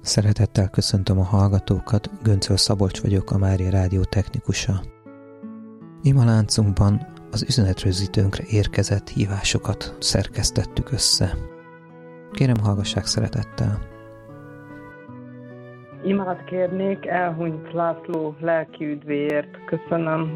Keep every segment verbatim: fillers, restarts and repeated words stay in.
Szeretettel köszöntöm a hallgatókat, Göncöl Szabolcs vagyok, a Mária Rádió technikusa. Ima láncunkban az üzenetrögzítőnkre érkezett hívásokat szerkesztettük össze. Kérem, hallgassák szeretettel! Imát kérnék elhunyt László lelki üdvéért. Köszönöm.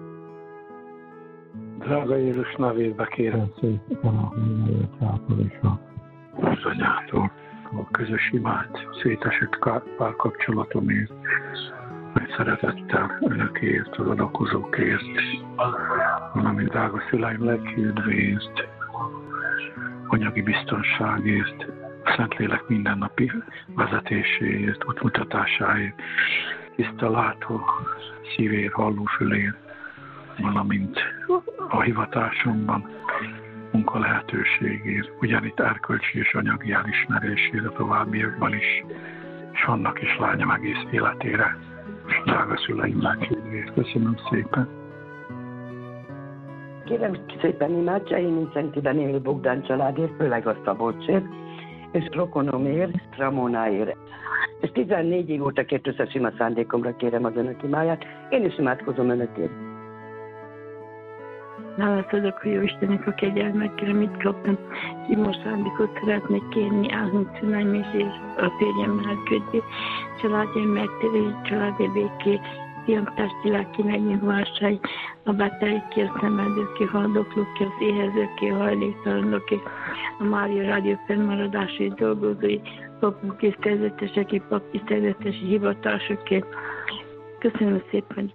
Drága Jézus nevébe kérem szépen a mindenért az anyától a közös imát, szétesett párkapcsolatomért, nagy szeretettel önökért, az adakozókért, valamint drága szüleim lelki üdvéért, anyagi biztonságért, a Szentlélek mindennapi vezetéséért, útmutatásáért, tiszta látó szívéért, hallófülért, valamint a hivatásomban munka lehetőségért, ugyanitt erkölcsi és anyagi elismerésére továbbiakban is, és annak is lányom egész életére, és drága szüleim lelkiüdvért. Köszönöm szépen! Kérem szépen imádságén Szentiben élő Bogdán családért, főleg a Szabolcsért, és rokonomért, Ramonáért. És tizennégy év óta kért össze sima szándékomra kérem az önök imáját, én is imádkozom önökért. Hálát adok a Jóistennek a kegyelmekre, mit kaptam. Sima szándékot szeretnék kérni, elhunyt szüleim és a férjem elködvé, családjaim megtérés, családi béké, fiam testi lelki megnyugvásáig, a betegekké, a szemeldőkké, a haldoklókké, az éhezőkké, a hajléktalanokké, a Mária Rádió fennmaradásai dolgozói, papok és szerzeteseké, papi szerzetesi hivatásokké. Köszönöm szépen!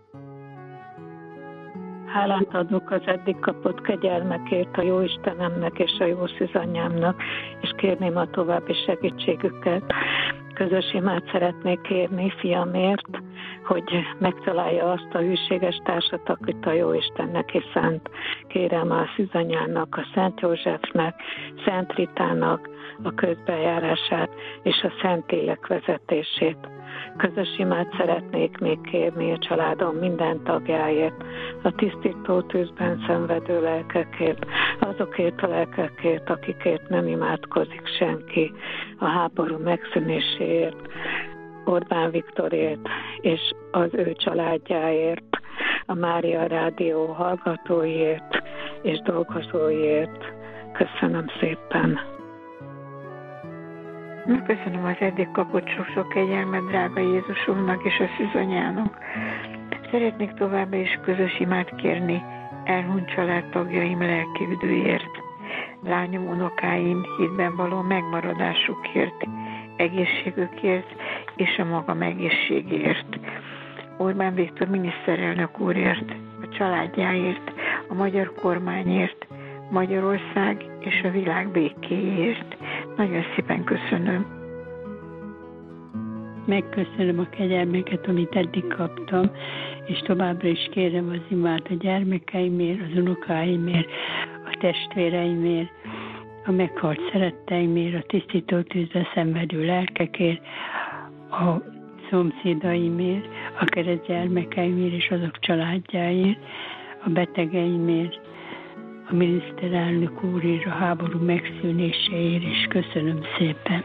Hálát adok az eddig kapott kegyelmekért a Jóistenemnek és a jó szűzanyámnak, és kérném a további segítségüket. Közös imát szeretnék kérni fiamért, hogy megtalálja azt a hűséges társat, akit a Jóistennek is szánt. Kérem a szűzanyának, a Szent Józsefnek, Szent Ritának a közbejárását és a Szentlélek vezetését. Közös imát szeretnék még kérni a családom minden tagjáért, a tisztító tűzben szenvedő lelkekért, azokért a lelkekért, akikért nem imádkozik senki, a háború megszűnéséért, Orbán Viktorért és az ő családjáért, a Mária Rádió hallgatóiért és dolgozóiért. Köszönöm szépen! Köszönöm az eddig kapott sok-sok kegyelmet drága Jézusunknak és a szűzanyának. Szeretnék továbbá is közös imát kérni elhunyt családtagjaim lelki üdvéért, lányom, unokáim hitben való megmaradásukért, egészségükért és a magam egészségért. Orbán Viktor miniszterelnök úrért, a családjáért, a magyar kormányért, Magyarország és a világ békéért. Nagyon szépen köszönöm. Megköszönöm a kegyelmeket, amit eddig kaptam, és továbbra is kérem az imát a gyermekeimért, az unokáimért, a testvéreimért, a meghalt szeretteimért, a tisztító tűzbe szenvedő lelkekért, a szomszédaimért, a keresztgyermekeimért és azok családjáért, a betegeimért, a miniszterelnök úrért, a háború megszűnéséért, és köszönöm szépen.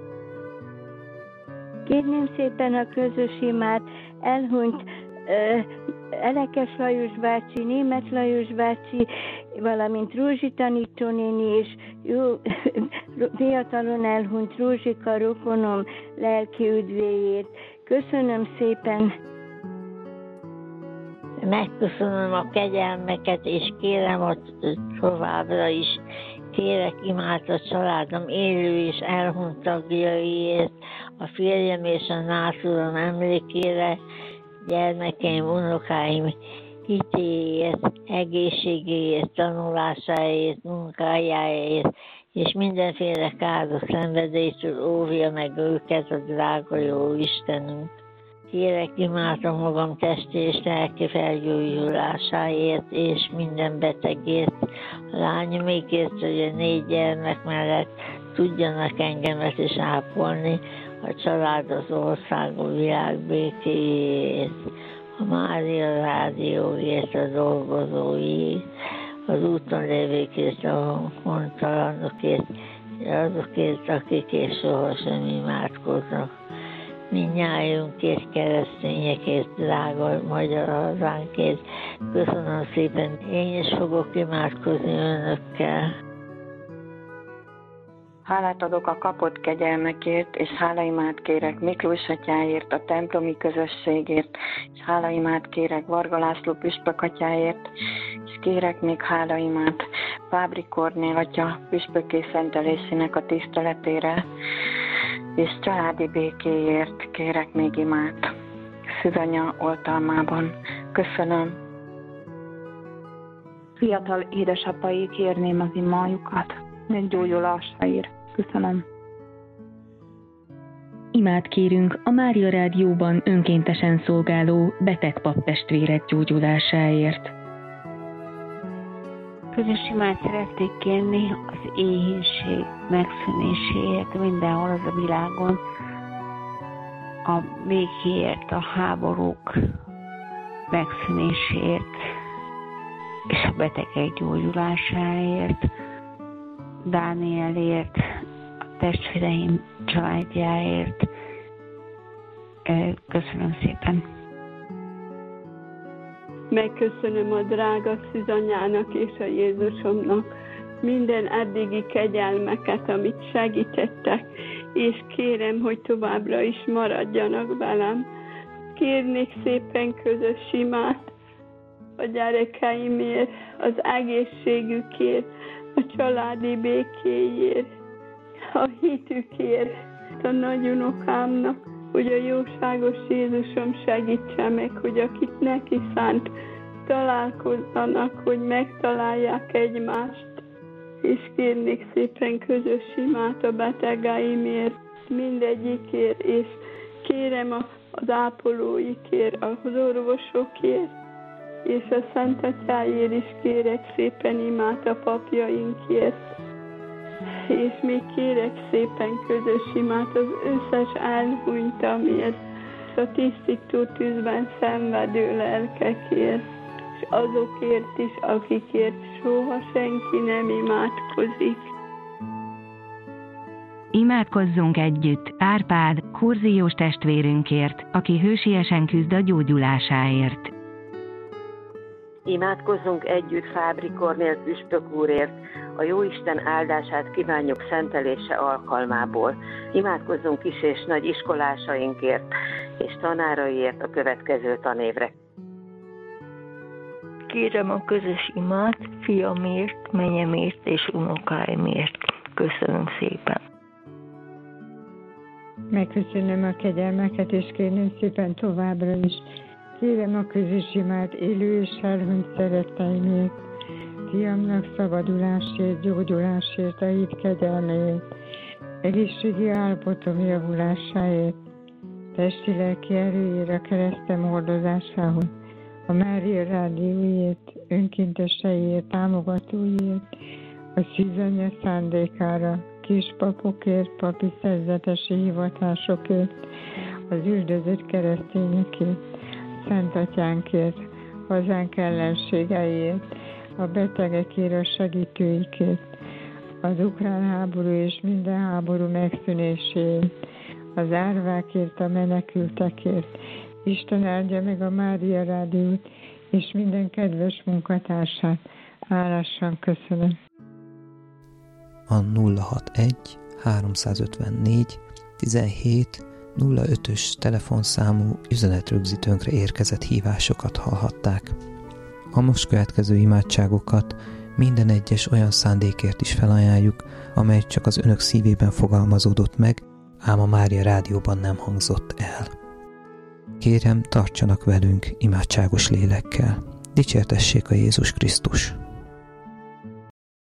Kérném szépen a közös imát elhunyt uh, Elekes Lajos bácsi, Németh Lajos bácsi, valamint Rózsi tanítónéni, és jó, fiatalon elhunyt Rózsika rokonom lelki üdvéért. Köszönöm szépen. Megköszönöm a kegyelmeket, és kérem, hogy továbbra is kérek imát a családom élő és elhunyt tagjaiért, a férjem és a nászúrom emlékére, gyermekeim, unokáim hitéért, egészségéért, tanulásáért, munkájáért, és mindenféle káros szenvedéstől óvja meg őket a drága jó Istenünk. Kérek imádom magam testi és lelki felgyógyulásáért, és minden betegért, a lányomékért, hogy a négy gyermek mellett tudjanak engemet is ápolni, a család, az ország, a világ békéjét, a Mária Rádióért, a dolgozóiért, az úton lévőkért, a hontalanokért, azokért, akikért sohasem imádkoznak. mindnyájunkért, keresztényekért, drága magyar hazánkért. Köszönöm szépen, én is fogok imádkozni önökkel. Hálát adok a kapott kegyelmekért, és hálaimát kérek Miklós atyáért, a templomi közösségért, és hálaimát kérek Varga László püspök atyáért, és kérek még hálaimát Fábri Kornél atya püspökké szentelésének a tiszteletére, és családi békéért kérek még imát Szűzanya oltalmában. Köszönöm. Fiatal édesapai kérném az imájukat, meggyógyulásáért. Köszönöm. Imát kérünk a Mária Rádióban önkéntesen szolgáló beteg paptestvérek gyógyulásáért. Közös imát szeretnék kérni az éhínség megszűnéséért mindenhol az a világon, a békéért, a háborúk megszűnéséért, és a betegek gyógyulásáért, Dánielért, a testvéreim családjáért. Köszönöm szépen. Megköszönöm a drága szűzanyának és a Jézusomnak minden eddigi kegyelmeket, amit segítettek, és kérem, hogy továbbra is maradjanak velem. Kérnék szépen közös imát a gyerekeimért, az egészségükért, a családi békéért, a hitükért, a nagyunokámnak, hogy a jóságos Jézusom segítse meg, hogy akik neki szánt találkozzanak, hogy megtalálják egymást, és kérnék szépen közös imát a betegeimért, mindegyikért, és kérem az ápolóikért, az orvosokért, és a Szent Atyáért is kérek szépen imát a papjainkért. És még kérek szépen közös imát az összes elhunytamért, és a tisztító tűzben szenvedő lelkekért, és azokért is, akikért soha senki nem imádkozik. Imádkozzunk együtt Árpád, kurziós testvérünkért, aki hősiesen küzd a gyógyulásáért. Imádkozzunk együtt Fábri Kornél püspök úrért, a Jóisten áldását kívánjuk szentelése alkalmából. Imádkozzunk kis és nagy iskolásainkért és tanáraiért a következő tanévre. Kérem a közös imát fiamért, menyemért és unokáimért. Köszönöm szépen. Megköszönöm a kegyelmeket, és kérném szépen továbbra is. Kérem a közös imát élő és elhunyt szeretteimért, fiamnak szabadulásért, gyógyulásért, a hit kegyelméért, egészségi állapotom javulásáért, testi-lelki erőért, a keresztem hordozásához, a Mária Rádióért, önkénteseiért, támogatóiért, a szűzanya szándékára, kispapokért, papi szerzetesi hivatásokért, az üldözött keresztényekért, Szent Atyánkért, hazánk ellenségeiért, a betegekért, a segítőikért, az ukrán háború és minden háború megszűnéséért, az árvákért, a menekültekért. Isten áldja meg a Mária Rádiót és minden kedves munkatársát. Hálásan köszönöm. A nulla hatvanegy háromszázötvennégy tizenhét nulla ötös telefonszámú üzenetrögzítőnkre érkezett hívásokat hallhatták. A most következő imádságokat minden egyes olyan szándékért is felajánljuk, amely csak az önök szívében fogalmazódott meg, ám a Mária Rádióban nem hangzott el. Kérem, tartsanak velünk imádságos lélekkel. Dicsértessék a Jézus Krisztus!